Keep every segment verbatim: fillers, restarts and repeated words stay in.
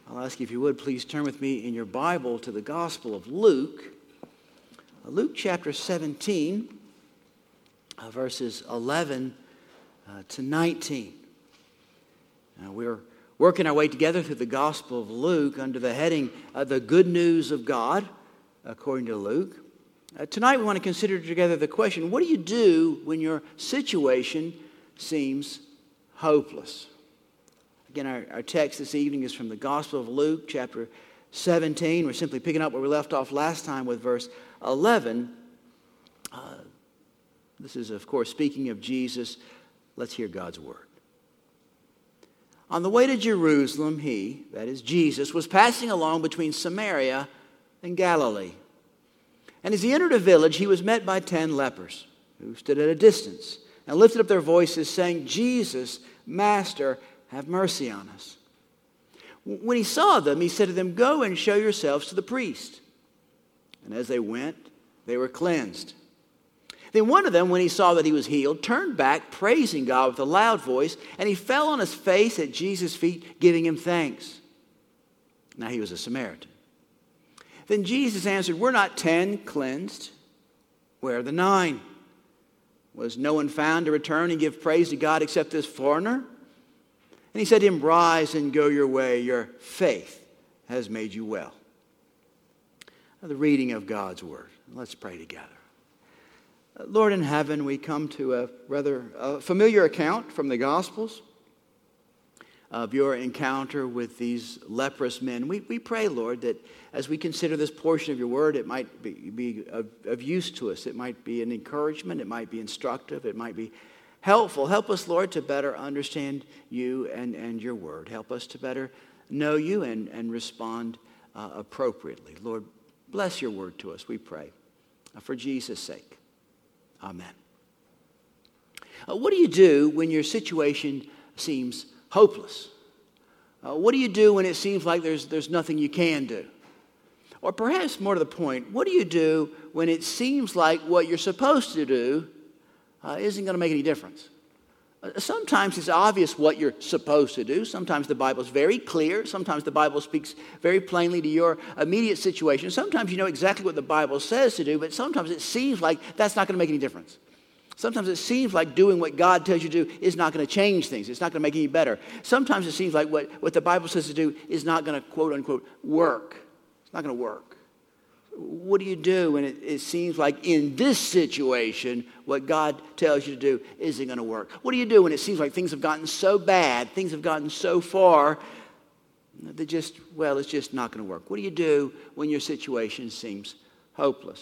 I'll ask you if you would please turn with me in your Bible to the Gospel of Luke. Luke chapter seventeen, uh, verses eleven uh, to nineteen. Now we're working our way together through the Gospel of Luke under the heading, uh, The Good News of God, according to Luke. Uh, tonight we want to consider together the question, what do you do when your situation seems hopeless? Again, our, our text this evening is from the Gospel of Luke, chapter seventeen. We're simply picking up where we left off last time with verse eleven. Uh, this is, of course, speaking of Jesus. Let's hear God's word. On the way to Jerusalem, he, that is Jesus, was passing along between Samaria and Galilee. And as he entered a village, he was met by ten lepers who stood at a distance and lifted up their voices, saying, Jesus, Master, have mercy on us. When he saw them, he said to them, Go and show yourselves to the priest. And as they went, they were cleansed. Then one of them, when he saw that he was healed, turned back, praising God with a loud voice, and he fell on his face at Jesus' feet, giving him thanks. Now he was a Samaritan. Then Jesus answered, Were not ten cleansed? Where are the nine? Was no one found to return and give praise to God except this foreigner? And he said to him, Rise and go your way. Your faith has made you well. Now, the reading of God's word. Let's pray together. Lord in heaven, we come to a rather uh, familiar account from the Gospels of your encounter with these leprous men. We, we pray, Lord, that as we consider this portion of your word, it might be, be of, of use to us. It might be an encouragement. It might be instructive. It might be helpful. Help us, Lord, to better understand you and, and your word. Help us to better know you and, and respond uh, appropriately. Lord, bless your word to us, we pray. Uh, for Jesus' sake. Amen. Uh, what do you do when your situation seems hopeless? Uh, what do you do when it seems like there's, there's nothing you can do? Or perhaps more to the point, what do you do when it seems like what you're supposed to do uh, isn't going to make any difference? Uh, sometimes it's obvious what you're supposed to do. Sometimes the Bible is very clear. Sometimes the Bible speaks very plainly to your immediate situation. Sometimes you know exactly what the Bible says to do, but sometimes it seems like that's not going to make any difference. Sometimes it seems like doing what God tells you to do is not going to change things. It's not going to make any better. Sometimes it seems like what, what the Bible says to do is not going to, quote unquote, work. It's not going to work. What do you do when it, it seems like in this situation, what God tells you to do isn't going to work? What do you do when it seems like things have gotten so bad, things have gotten so far, that just, well, it's just not going to work? What do you do when your situation seems hopeless?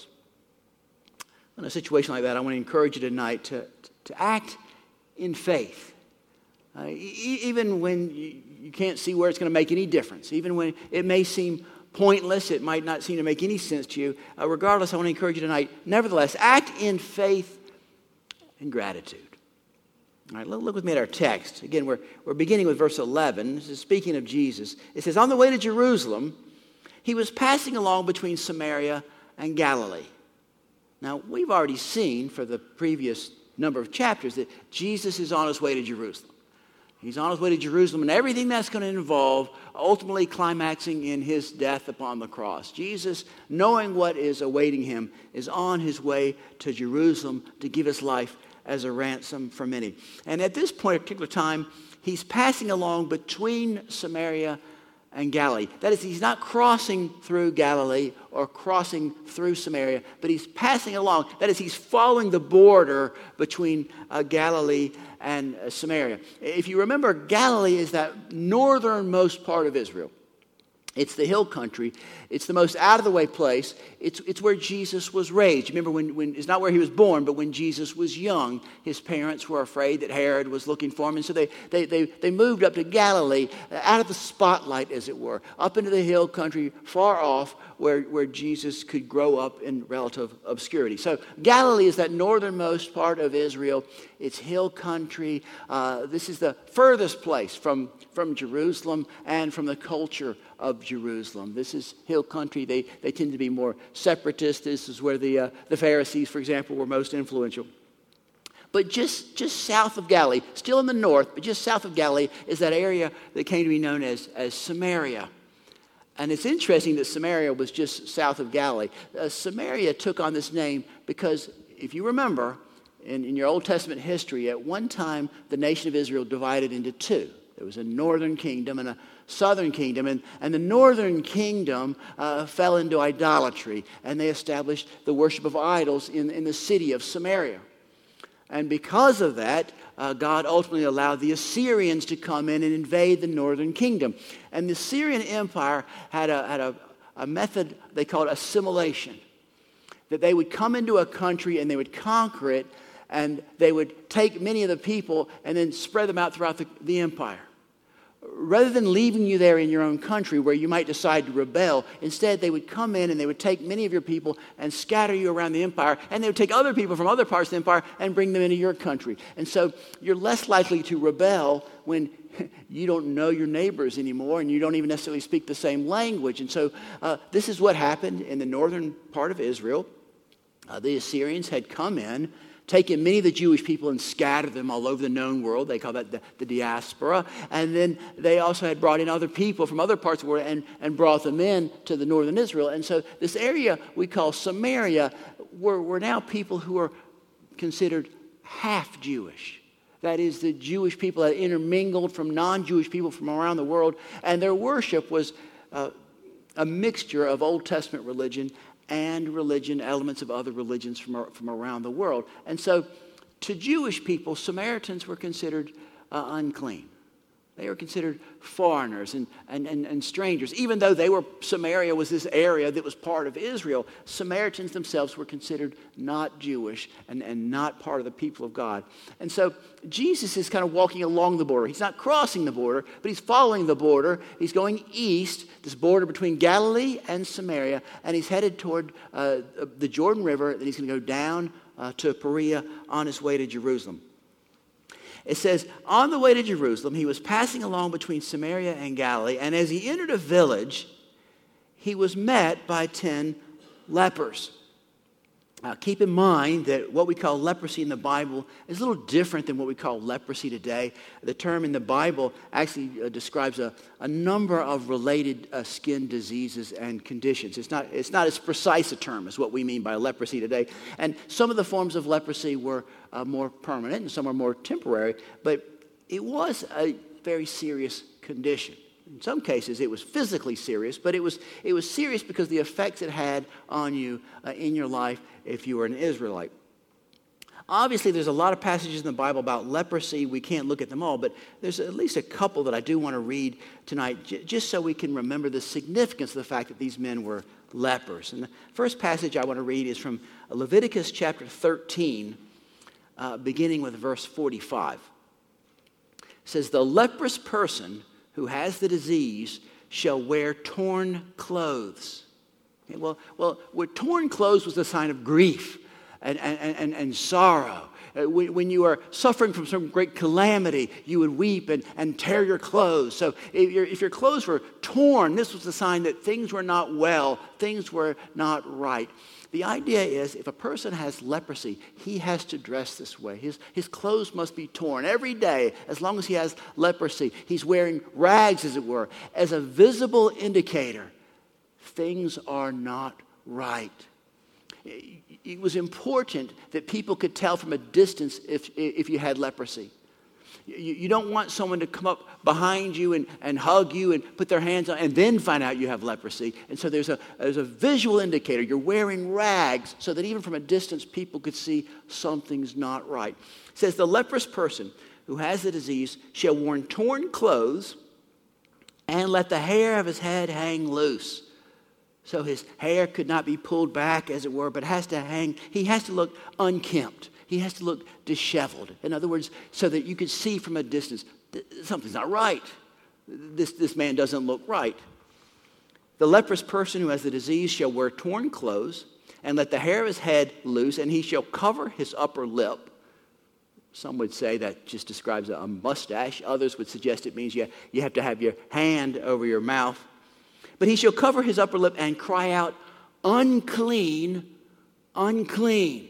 In a situation like that, I want to encourage you tonight to, to act in faith. Uh, e- even when you, you can't see where it's going to make any difference, even when it may seem pointless, it might not seem to make any sense to you. Uh, regardless, I want to encourage you tonight, nevertheless, act in faith and gratitude. All right, look, look with me at our text. Again, we're, we're beginning with verse eleven. This is speaking of Jesus. It says, On the way to Jerusalem, he was passing along between Samaria and Galilee. Now, we've already seen for the previous number of chapters that Jesus is on his way to Jerusalem. He's on his way to Jerusalem and everything that's going to involve ultimately climaxing in his death upon the cross. Jesus, knowing what is awaiting him, is on his way to Jerusalem to give his life as a ransom for many. And at this point, at a particular time, he's passing along between Samaria and Galilee. That is, he's not crossing through Galilee or crossing through Samaria, but he's passing along. That is, he's following the border between uh, Galilee and uh, Samaria. If you remember, Galilee is that northernmost part of Israel. It's the hill country. It's the most out-of-the-way place. It's, it's where Jesus was raised. Remember, when, when it's not where he was born, but when Jesus was young, his parents were afraid that Herod was looking for him. And so they, they, they, they moved up to Galilee, out of the spotlight, as it were, up into the hill country, far off, where, where Jesus could grow up in relative obscurity. So Galilee is that northernmost part of Israel. It's hill country. Uh, this is the furthest place from, from Jerusalem and from the culture of Jerusalem. This is hill country. They, they tend to be more separatist. This is where the, uh, the Pharisees, for example, were most influential. But just, just south of Galilee, still in the north, but just south of Galilee, is that area that came to be known as, as Samaria. And it's interesting that Samaria was just south of Galilee. Uh, Samaria took on this name because, if you remember, in, in your Old Testament history, at one time the nation of Israel divided into two. There was a northern kingdom and a southern kingdom. And, and the northern kingdom uh, fell into idolatry, and they established the worship of idols in, in the city of Samaria. And because of that, uh, God ultimately allowed the Assyrians to come in and invade the northern kingdom. And the Assyrian Empire had a, had a, a method they called assimilation, that they would come into a country and they would conquer it, and they would take many of the people and then spread them out throughout the, the empire. Rather than leaving you there in your own country where you might decide to rebel, instead they would come in and they would take many of your people and scatter you around the empire, and they would take other people from other parts of the empire and bring them into your country. And so you're less likely to rebel when you don't know your neighbors anymore and you don't even necessarily speak the same language. And so uh, this is what happened in the northern part of Israel. Uh, the Assyrians had come in, taken many of the Jewish people and scattered them all over the known world. They call that the, the diaspora. And then they also had brought in other people from other parts of the world and, and brought them in to the northern Israel. And so this area we call Samaria were, were now people who are considered half Jewish. That is, the Jewish people that intermingled from non-Jewish people from around the world. And their worship was uh, a mixture of Old Testament religion and religion, elements of other religions from, from around the world. And so to Jewish people, Samaritans were considered uh, unclean. They were considered foreigners and, and, and, and strangers. Even though they were, Samaria was this area that was part of Israel, Samaritans themselves were considered not Jewish and, and not part of the people of God. And so Jesus is kind of walking along the border. He's not crossing the border, but he's following the border. He's going east, this border between Galilee and Samaria, and he's headed toward uh, the Jordan River, and he's going to go down uh, to Perea on his way to Jerusalem. It says, on the way to Jerusalem, he was passing along between Samaria and Galilee, and as he entered a village, he was met by ten lepers. Now, keep in mind that what we call leprosy in the Bible is a little different than what we call leprosy today. The term in the Bible actually uh, describes a, a number of related uh, skin diseases and conditions. It's not, it's not as precise a term as what we mean by leprosy today. And some of the forms of leprosy were uh, more permanent and some are more temporary, but it was a very serious condition. In some cases, it was physically serious, but it was it was serious because the effects it had on you uh, in your life if you were an Israelite. Obviously, there's a lot of passages in the Bible about leprosy. We can't look at them all, but there's at least a couple that I do want to read tonight, j- just so we can remember the significance of the fact that these men were lepers. And the first passage I want to read is from Leviticus chapter thirteen, uh, beginning with verse forty-five. It says, "The leprous person who has the disease shall wear torn clothes." Okay, well, well, where torn clothes was a sign of grief and, and, and, and sorrow. Uh, when, when you are suffering from some great calamity, you would weep and, and tear your clothes. So if your, if your clothes were torn, this was a sign that things were not well, things were not right. The idea is if a person has leprosy, he has to dress this way. His, his clothes must be torn every day as long as he has leprosy. He's wearing rags, as it were, as a visible indicator. Things are not right. It was important that people could tell from a distance if, if you had leprosy. You, you don't want someone to come up behind you and, and hug you and put their hands on and then find out you have leprosy. And so there's a, there's a visual indicator. You're wearing rags so that even from a distance people could see something's not right. It says, "The leprous person who has the disease shall wear torn clothes and let the hair of his head hang loose." So his hair could not be pulled back, as it were, but has to hang. He has to look unkempt. He has to look disheveled. In other words, so that you can see from a distance, something's not right. This, this man doesn't look right. "The leprous person who has the disease shall wear torn clothes and let the hair of his head loose, and he shall cover his upper lip." Some would say that just describes a mustache. Others would suggest it means you, you have to have your hand over your mouth. "But he shall cover his upper lip and cry out, 'Unclean, unclean.'"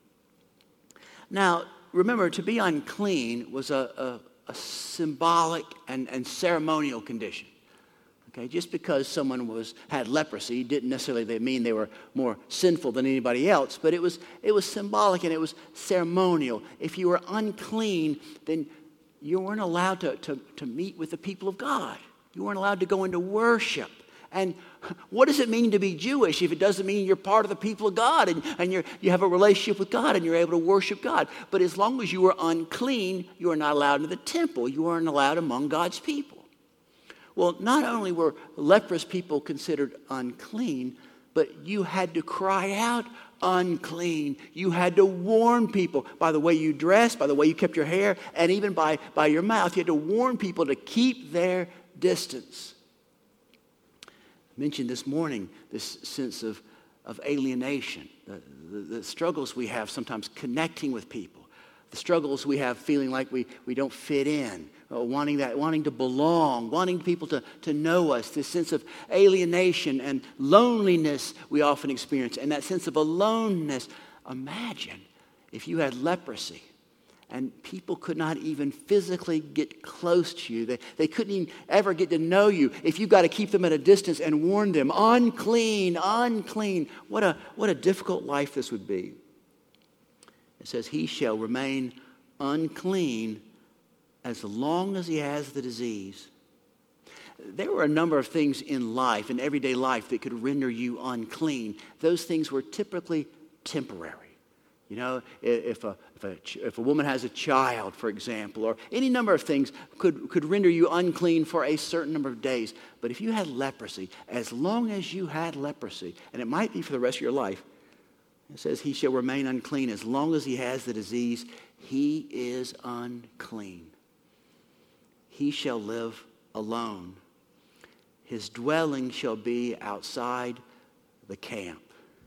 Now, remember, to be unclean was a, a, a symbolic and, and ceremonial condition. Okay, just because someone was had leprosy didn't necessarily mean they were more sinful than anybody else, but it was it was symbolic and it was ceremonial. If you were unclean, then you weren't allowed to, to, to meet with the people of God. You weren't allowed to go into worship. And what does it mean to be Jewish if it doesn't mean you're part of the people of God and, and you're, you have a relationship with God and you're able to worship God? But as long as you were unclean, you were not allowed into the temple. You weren't allowed among God's people. Well, not only were leprous people considered unclean, but you had to cry out, unclean. You had to warn people by the way you dressed, by the way you kept your hair, and even by, by your mouth. You had to warn people to keep their distance. I mentioned this morning this sense of, of alienation, the, the, the struggles we have sometimes connecting with people. The struggles we have feeling like we, we don't fit in, uh, wanting that, wanting to belong, wanting people to, to know us, this sense of alienation and loneliness we often experience, and that sense of aloneness. Imagine if you had leprosy and people could not even physically get close to you. They, they couldn't even ever get to know you if you've got to keep them at a distance and warn them, unclean, unclean. What a, what a difficult life this would be. It says, he shall remain unclean as long as he has the disease. There were a number of things in life, in everyday life, that could render you unclean. Those things were typically temporary. You know, if a, if a, if a woman has a child, for example, or any number of things could, could render you unclean for a certain number of days. But if you had leprosy, as long as you had leprosy, and it might be for the rest of your life, it says he shall remain unclean as long as he has the disease. He is unclean. He shall live alone. His dwelling shall be outside the camp.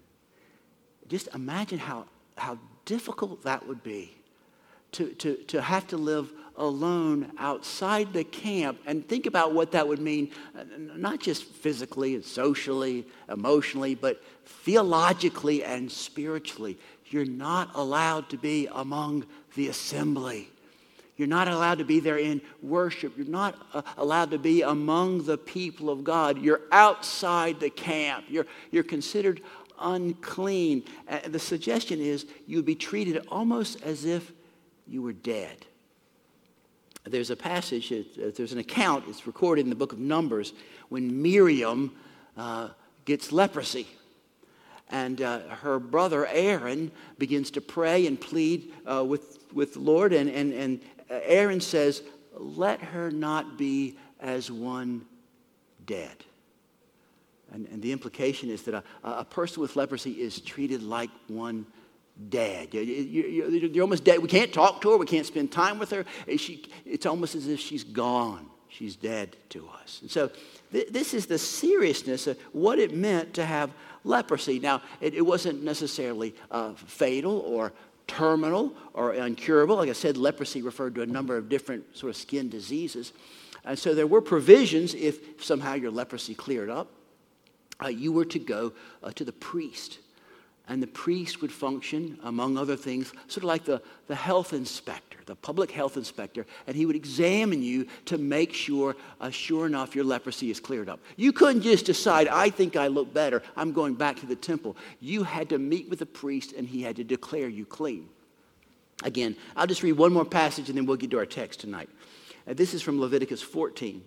Just imagine how, how difficult that would be to, to, to have to live alone outside the camp. And think about what that would mean, not just physically and socially, emotionally, but theologically and spiritually. You're not allowed to be among the assembly. You're not allowed to be there in worship. You're not uh, allowed to be among the people of God. You're outside the camp. You're, you're considered unclean. And the suggestion is you'd be treated almost as if you were dead. There's a passage, there's an account, it's recorded in the book of Numbers, when Miriam uh, gets leprosy. And uh, her brother Aaron begins to pray and plead uh, with, with the Lord. And, and, and Aaron says, let her not be as one dead. And, and the implication is that a, a person with leprosy is treated like one dead. You, you, you're almost dead. We can't talk to her. We can't spend time with her. She, it's almost as if she's gone. She's dead to us. And so th- this is the seriousness of what it meant to have leprosy. Now, it, it wasn't necessarily uh, fatal or terminal or incurable. Like I said, leprosy referred to a number of different sort of skin diseases. And so there were provisions if somehow your leprosy cleared up. Uh, you were to go uh, to the priest. And the priest would function, among other things, sort of like the, the health inspector, the public health inspector, and he would examine you to make sure, uh, sure enough, your leprosy is cleared up. You couldn't just decide, I think I look better, I'm going back to the temple. You had to meet with the priest, and he had to declare you clean. Again, I'll just read one more passage, and then we'll get to our text tonight. Uh, this is from Leviticus fourteen.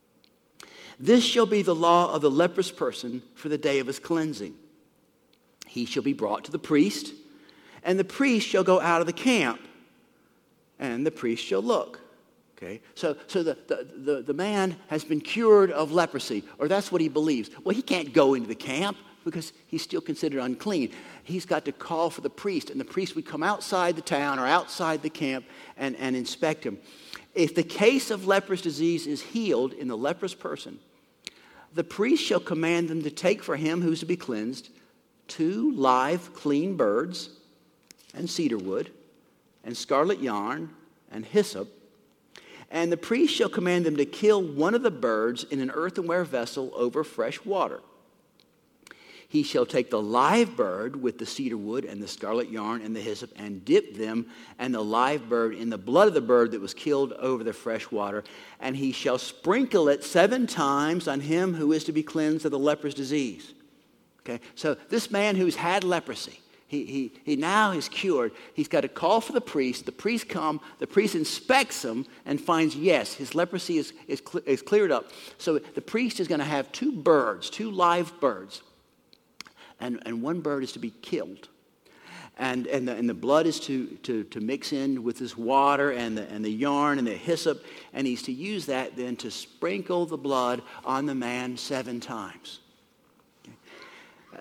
This shall be the law of the leprous person for the day of his cleansing. He shall be brought to the priest, and the priest shall go out of the camp, and the priest shall look. Okay, so so the, the, the, the man has been cured of leprosy, or that's what he believes. Well, he can't go into the camp because he's still considered unclean. He's got to call for the priest, and the priest would come outside the town or outside the camp and, and inspect him. If the case of leprous disease is healed in the leprous person, the priest shall command them to take for him who's to be cleansed two live, clean birds, and cedar wood, and scarlet yarn, and hyssop. And the priest shall command them to kill one of the birds in an earthenware vessel over fresh water. He shall take the live bird with the cedar wood and the scarlet yarn and the hyssop and dip them and the live bird in the blood of the bird that was killed over the fresh water. And he shall sprinkle it seven times on him who is to be cleansed of the leprous disease. Okay, so this man who's had leprosy, he, he, he now is cured. He's got to call for the priest. The priest come. The priest inspects him and finds, yes, his leprosy is, is, cl- is cleared up. So the priest is going to have two birds, two live birds. And, and one bird is to be killed. And, and, the, and the blood is to, to, to mix in with this water and the, and the yarn and the hyssop. And he's to use that then to sprinkle the blood on the man seven times. Okay. Uh,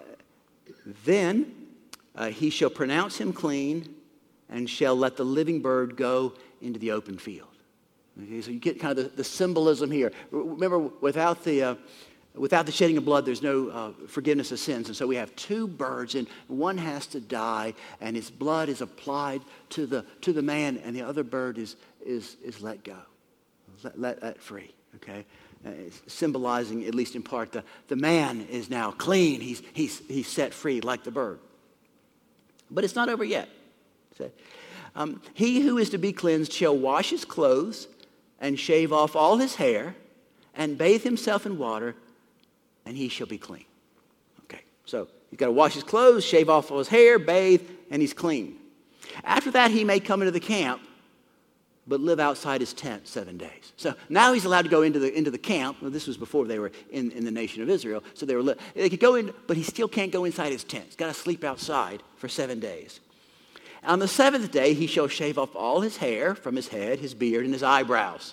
then uh, he shall pronounce him clean and shall let the living bird go into the open field. Okay, so you get kind of the, the symbolism here. Remember, without the... Uh, Without the shedding of blood, there's no uh, forgiveness of sins. And so we have two birds, and one has to die, and his blood is applied to the to the man, and the other bird is is is let go, let let, let free. Okay, uh, symbolizing, at least in part, the the man is now clean. He's he's he's set free like the bird. But it's not over yet. So, um, he who is to be cleansed shall wash his clothes and shave off all his hair, and bathe himself in water, and he shall be clean. Okay, so he's got to wash his clothes, shave off all his hair, bathe, and he's clean. After that, he may come into the camp, but live outside his tent seven days. So now he's allowed to go into the into the camp. Well, this was before they were in, in the nation of Israel. So they were li- they could go in, but he still can't go inside his tent. He's got to sleep outside for seven days. On the seventh day, he shall shave off all his hair from his head, his beard, and his eyebrows.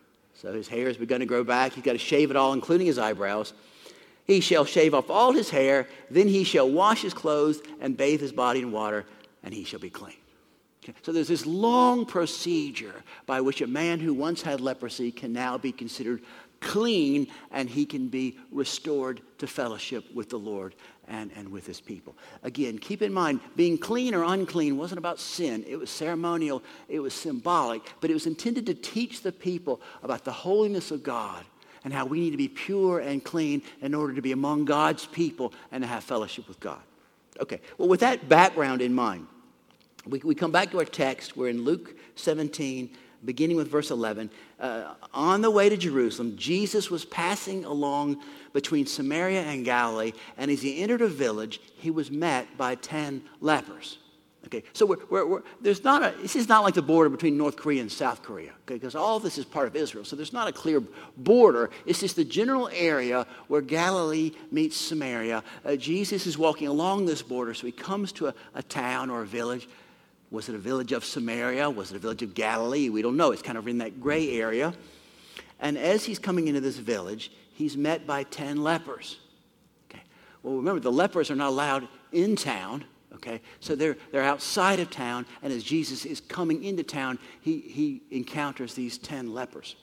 So his hair has begun to grow back. He's got to shave it all, including his eyebrows. He shall shave off all his hair, then he shall wash his clothes and bathe his body in water, and he shall be clean. Okay. So there's this long procedure by which a man who once had leprosy can now be considered clean, and he can be restored to fellowship with the Lord and, and with his people. Again, keep in mind, being clean or unclean wasn't about sin. It was ceremonial, it was symbolic, but it was intended to teach the people about the holiness of God and how we need to be pure and clean in order to be among God's people and to have fellowship with God. Okay, well, with that background in mind, we, we come back to our text. We're in Luke seventeen, beginning with verse eleven. Uh, on the way to Jerusalem, Jesus was passing along between Samaria and Galilee, and as he entered a village, he was met by ten lepers. Okay, so we're, we're, we're, there's not a, this is not like the border between North Korea and South Korea, okay, because all this is part of Israel. So there's not a clear border. It's just the general area where Galilee meets Samaria. Uh, Jesus is walking along this border, so he comes to a, a town or a village. Was it a village of Samaria? Was it a village of Galilee? We don't know. It's kind of in that gray area. And as he's coming into this village, he's met by ten lepers. Okay. Well, remember, the lepers are not allowed in town. Okay, so they're they're outside of town, and as Jesus is coming into town, he he encounters these ten lepers.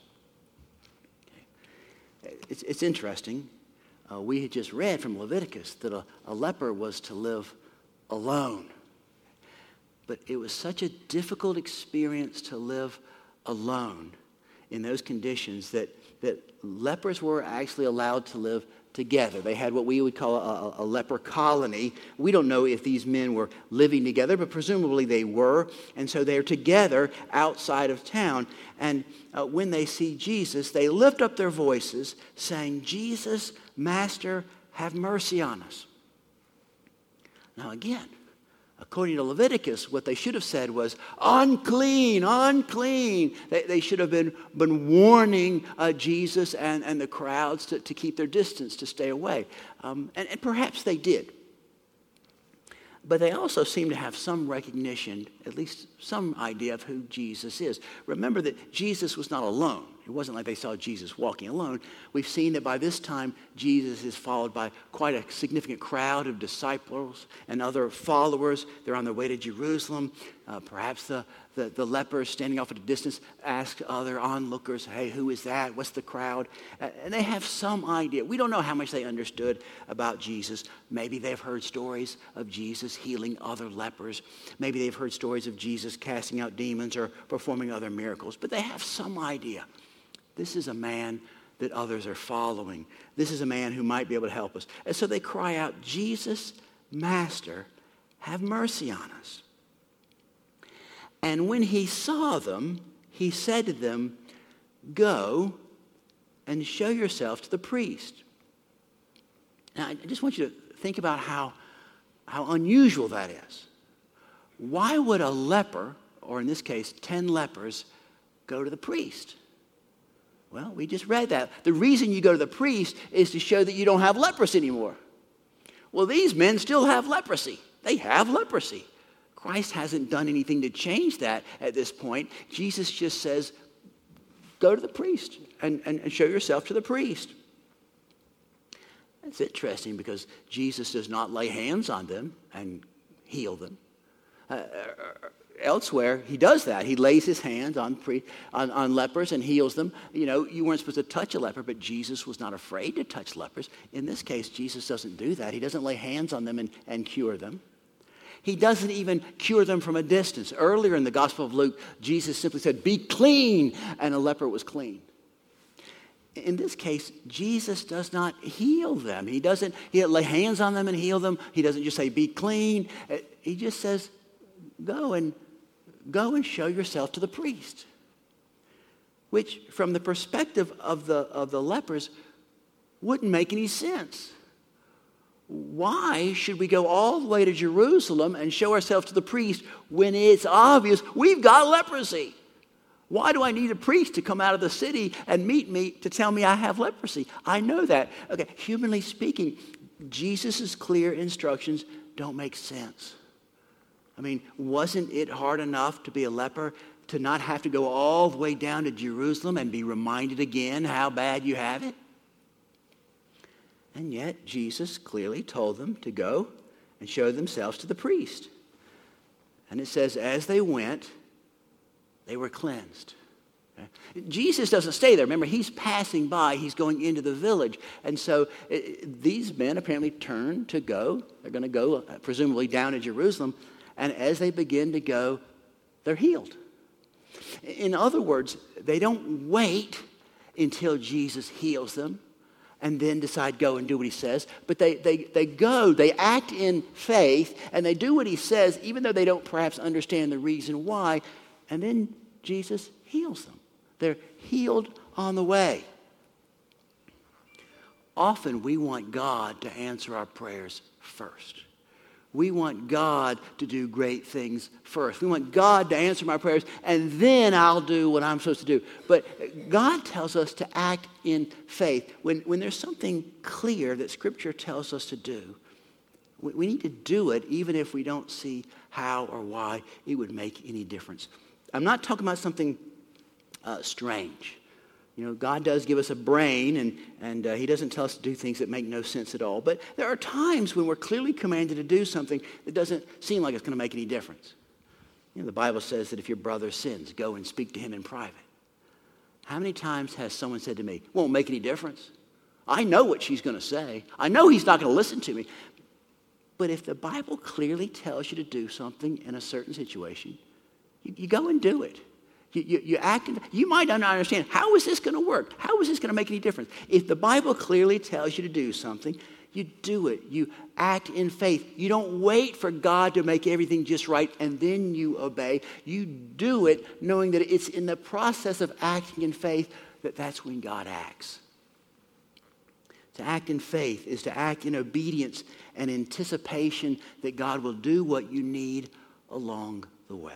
Okay. It's it's interesting. Uh, we had just read from Leviticus that a, a leper was to live alone, but it was such a difficult experience to live alone in those conditions that that lepers were actually allowed to live together. They had what we would call a, a leper colony. We don't know if these men were living together, but presumably they were. And so they're together outside of town. And uh, when they see Jesus, they lift up their voices saying, "Jesus, Master, have mercy on us." Now again, according to Leviticus, what they should have said was, "Unclean, unclean." They, they should have been, been warning uh, Jesus and, and the crowds to, to keep their distance, to stay away. Um, and, and perhaps they did. But they also seem to have some recognition, at least some idea of who Jesus is. Remember that Jesus was not alone. It wasn't like they saw Jesus walking alone. We've seen that by this time, Jesus is followed by quite a significant crowd of disciples and other followers. They're on their way to Jerusalem. Uh, perhaps the, the, the lepers standing off at a distance ask other onlookers, "Hey, who is that? What's the crowd?" Uh, and they have some idea. We don't know how much they understood about Jesus. Maybe they've heard stories of Jesus healing other lepers. Maybe they've heard stories of Jesus casting out demons or performing other miracles. But they have some idea. This is a man that others are following. This is a man who might be able to help us. And so they cry out, Jesus, Master, have mercy on us. And when he saw them, he said to them, go and show yourself to the priest. Now, I just want you to think about how, how unusual that is. Why would a leper, or in this case, ten lepers, go to the priest? Well, we just read that. The reason you go to the priest is to show that you don't have leprosy anymore. Well, these men still have leprosy. They have leprosy. Christ hasn't done anything to change that at this point. Jesus just says, go to the priest and, and, and show yourself to the priest. That's interesting because Jesus does not lay hands on them and heal them. Uh, elsewhere, he does that. He lays his hands on, pre, on, on lepers and heals them. You know, you weren't supposed to touch a leper, but Jesus was not afraid to touch lepers. In this case, Jesus doesn't do that. He doesn't lay hands on them and, and cure them. He doesn't even cure them from a distance. Earlier in the Gospel of Luke, Jesus simply said, be clean, and a leper was clean. In this case, Jesus does not heal them. He doesn't he doesn't lay hands on them and heal them. He doesn't just say, be clean. He just says, go and go and show yourself to the priest. Which, from the perspective of the, of the lepers, wouldn't make any sense. Why should we go all the way to Jerusalem and show ourselves to the priest when it's obvious we've got leprosy? Why do I need a priest to come out of the city and meet me to tell me I have leprosy? I know that. Okay, humanly speaking, Jesus' clear instructions don't make sense. I mean, wasn't it hard enough to be a leper to not have to go all the way down to Jerusalem and be reminded again how bad you have it? And yet, Jesus clearly told them to go and show themselves to the priest. And it says, as they went, they were cleansed. Okay? Jesus doesn't stay there. Remember, he's passing by. He's going into the village. And so it, these men apparently turn to go. They're going to go, uh, presumably, down to Jerusalem. And as they begin to go, they're healed. In other words, they don't wait until Jesus heals them and then decide go and do what he says. But they, they, they go, they act in faith, and they do what he says, even though they don't perhaps understand the reason why. And then Jesus heals them. They're healed on the way. Often we want God to answer our prayers first. We want God to do great things first. We want God to answer my prayers, and then I'll do what I'm supposed to do. But God tells us to act in faith. When, when there's something clear that Scripture tells us to do, we, we need to do it even if we don't see how or why it would make any difference. I'm not talking about something uh, strange. You know, God does give us a brain, and, and uh, he doesn't tell us to do things that make no sense at all. But there are times when we're clearly commanded to do something that doesn't seem like it's going to make any difference. You know, the Bible says that if your brother sins, go and speak to him in private. How many times has someone said to me, won't make any difference? I know what she's going to say. I know he's not going to listen to me. But if the Bible clearly tells you to do something in a certain situation, you, you go and do it. You, you, you act, in, you might not understand, how is this going to work? How is this going to make any difference? If the Bible clearly tells you to do something, you do it. You act in faith. You don't wait for God to make everything just right and then you obey. You do it knowing that it's in the process of acting in faith that that's when God acts. To act in faith is to act in obedience and anticipation that God will do what you need along the way.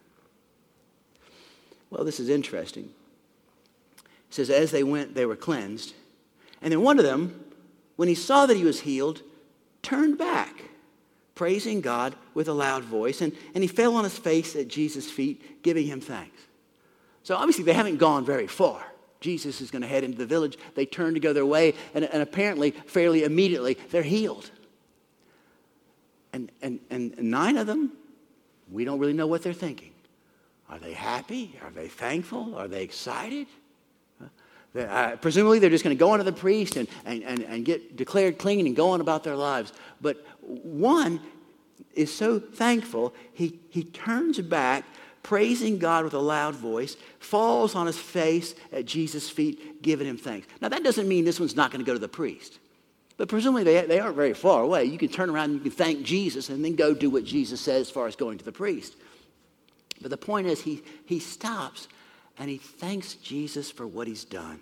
Well, this is interesting. It says, as they went, they were cleansed. And then one of them, when he saw that he was healed, turned back, praising God with a loud voice. And, and he fell on his face at Jesus' feet, giving him thanks. So obviously they haven't gone very far. Jesus is going to head into the village. They turn to go their way, and, and apparently, fairly immediately, they're healed. And, and, and nine of them, we don't really know what they're thinking. Are they happy? Are they thankful? Are they excited? Uh, presumably they're just going to go into the priest and, and, and, and get declared clean and go on about their lives. But one is so thankful, he, he turns back praising God with a loud voice, falls on his face at Jesus' feet, giving him thanks. Now, that doesn't mean this one's not going to go to the priest. But presumably they, they aren't very far away. You can turn around and you can thank Jesus and then go do what Jesus says as far as going to the priest. But the point is he, he stops and he thanks Jesus for what he's done.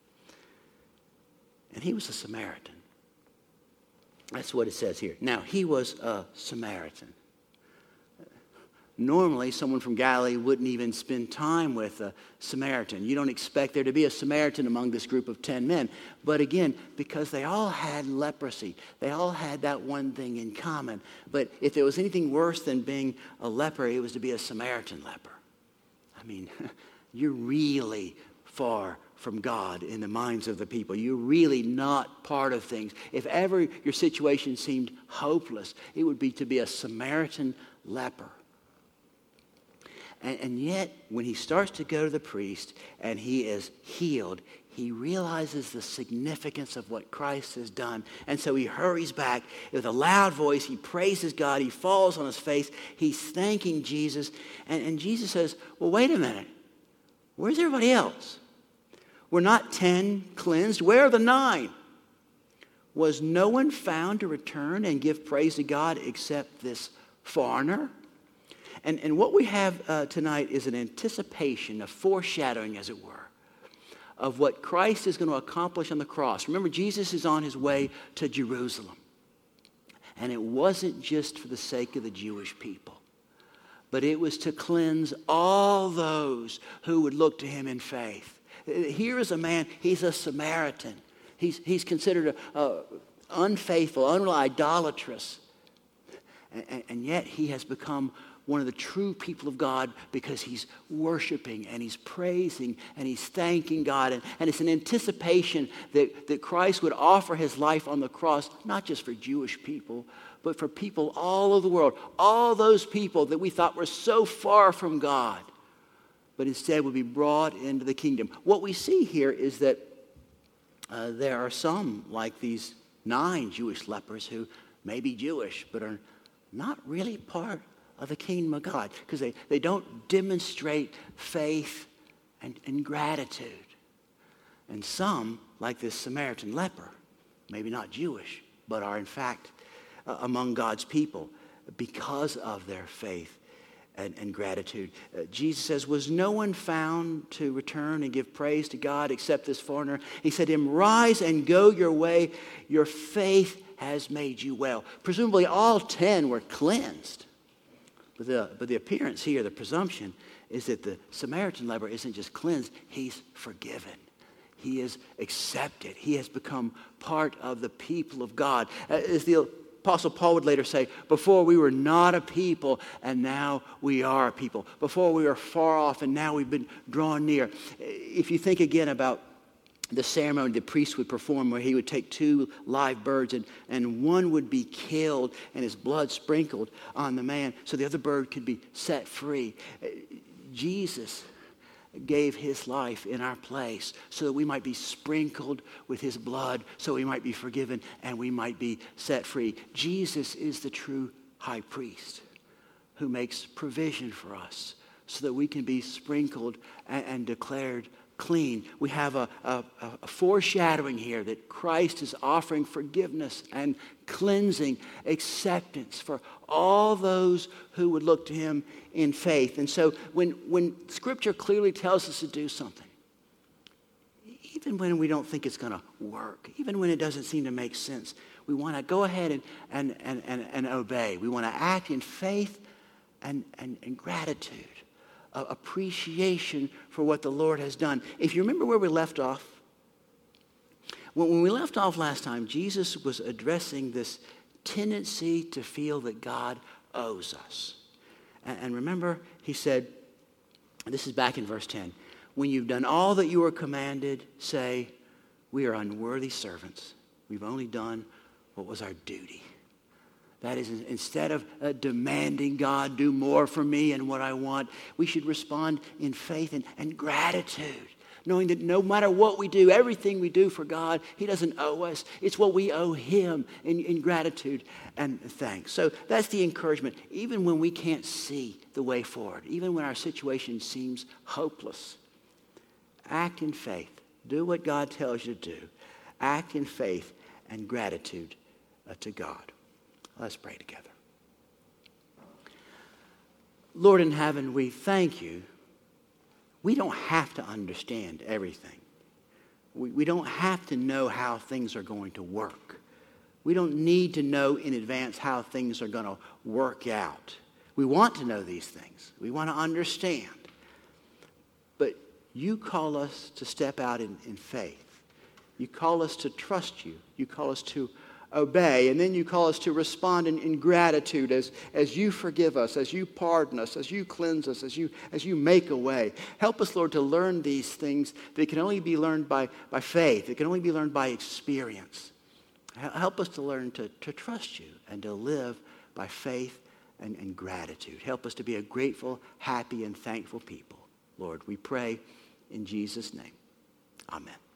And he was a Samaritan. That's what it says here. Now, he was a Samaritan. Normally, someone from Galilee wouldn't even spend time with a Samaritan. You don't expect there to be a Samaritan among this group of ten men. But again, because they all had leprosy, they all had that one thing in common. But if there was anything worse than being a leper, it was to be a Samaritan leper. I mean, you're really far from God in the minds of the people. You're really not part of things. If ever your situation seemed hopeless, it would be to be a Samaritan leper. And, and yet, when he starts to go to the priest and he is healed, he realizes the significance of what Christ has done. And so he hurries back with a loud voice. He praises God. He falls on his face. He's thanking Jesus. And, and Jesus says, well, wait a minute. Where's everybody else? We're not ten cleansed. Where are the nine? Was no one found to return and give praise to God except this foreigner? And, and what we have uh, tonight is an anticipation, a foreshadowing, as it were, of what Christ is going to accomplish on the cross. Remember, Jesus is on his way to Jerusalem. And it wasn't just for the sake of the Jewish people, but it was to cleanse all those who would look to him in faith. Here is a man, he's a Samaritan. He's, he's considered a, a unfaithful, idolatrous. And, and yet he has become one of the true people of God because he's worshiping and he's praising and he's thanking God. And, and it's an anticipation that, that Christ would offer his life on the cross, not just for Jewish people, but for people all over the world. All those people that we thought were so far from God, but instead would be brought into the kingdom. What we see here is that uh, there are some, like these nine Jewish lepers, who may be Jewish, but are not really part of the kingdom of God, because they, they don't demonstrate faith and, and gratitude. And some, like this Samaritan leper, maybe not Jewish, but are in fact uh, among God's people because of their faith and, and gratitude. Uh, Jesus says, was no one found to return and give praise to God except this foreigner? He said to him, rise and go your way. Your faith has made you well. Presumably all ten were cleansed. But the, but the appearance here, the presumption, is that the Samaritan leper isn't just cleansed, he's forgiven. He is accepted. He has become part of the people of God. As the Apostle Paul would later say, before we were not a people, and now we are a people. Before we were far off, and now we've been drawn near. If you think again about the ceremony the priest would perform, where he would take two live birds and, and one would be killed and his blood sprinkled on the man so the other bird could be set free. Jesus gave his life in our place so that we might be sprinkled with his blood, so we might be forgiven and we might be set free. Jesus is the true high priest who makes provision for us so that we can be sprinkled and, and declared clean. We have a, a, a foreshadowing here that Christ is offering forgiveness and cleansing, acceptance for all those who would look to him in faith. And so when, when Scripture clearly tells us to do something, even when we don't think it's going to work, even when it doesn't seem to make sense, we want to go ahead and, and, and, and, and obey. We want to act in faith and, and, and gratitude. Appreciation for what the Lord has done. If you remember where we left off, when we left off last time, Jesus was addressing this tendency to feel that God owes us. And remember, he said, this is back in verse ten, when you've done all that you were commanded, say, we are unworthy servants. We've only done what was our duty. That is, instead of uh, demanding God do more for me and what I want, we should respond in faith and, and gratitude. knowing that no matter what we do, everything we do for God, he doesn't owe us. It's what we owe him in, in gratitude and thanks. So that's the encouragement. Even when we can't see the way forward, even when our situation seems hopeless, act in faith. Do what God tells you to do. Act in faith and gratitude uh, to God. Let's pray together. Lord in heaven, we thank you. We don't have to understand everything. We, we don't have to know how things are going to work. We don't need to know in advance how things are going to work out. We want to know these things. We want to understand. But you call us to step out in, in faith. You call us to trust you. You call us to obey. And then you call us to respond in, in gratitude as, as you forgive us, as you pardon us, as you cleanse us, as you, as you make a way. Help us, Lord, to learn these things that can only be learned by, by faith. It can only be learned by experience. Help us to learn to, to trust you and to live by faith and, and gratitude. Help us to be a grateful, happy, and thankful people. Lord, we pray in Jesus' name. Amen.